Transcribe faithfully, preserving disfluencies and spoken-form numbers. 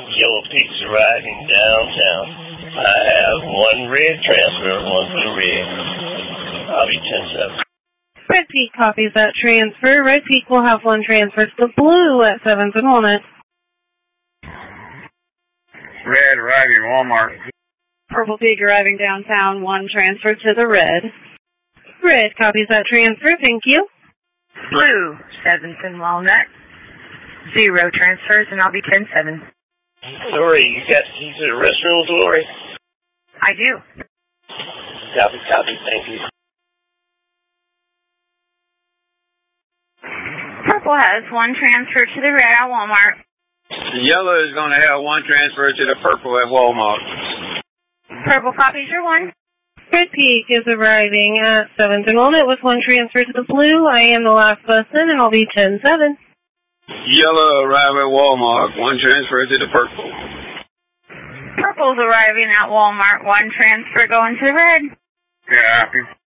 Yellow Peak's arriving downtown. I have one red transfer, one blue red. I'll be ten seven. Red Peak copies that transfer. Red Peak will have one transfer to the blue at seventh and Walnut. Red arriving Walmart. Purple Peak arriving downtown, one transfer to the red. Red copies that transfer, thank you. Blue, seventh and Walnut. Zero transfers, and I'll be ten seven. Lori, you got keys to the restrooms, Lori? I do. Copy, copy, thank you. Purple has one transfer to the red at Walmart. The yellow is going to have one transfer to the purple at Walmart. Purple copies your one. Red Peak is arriving at seventh and Walnut with one transfer to the blue. I am the last bus in, and I'll be ten seven. Yellow arrive at Walmart, one transfer to the purple. Purple's arriving at Walmart, one transfer going to the red. Yeah, happy.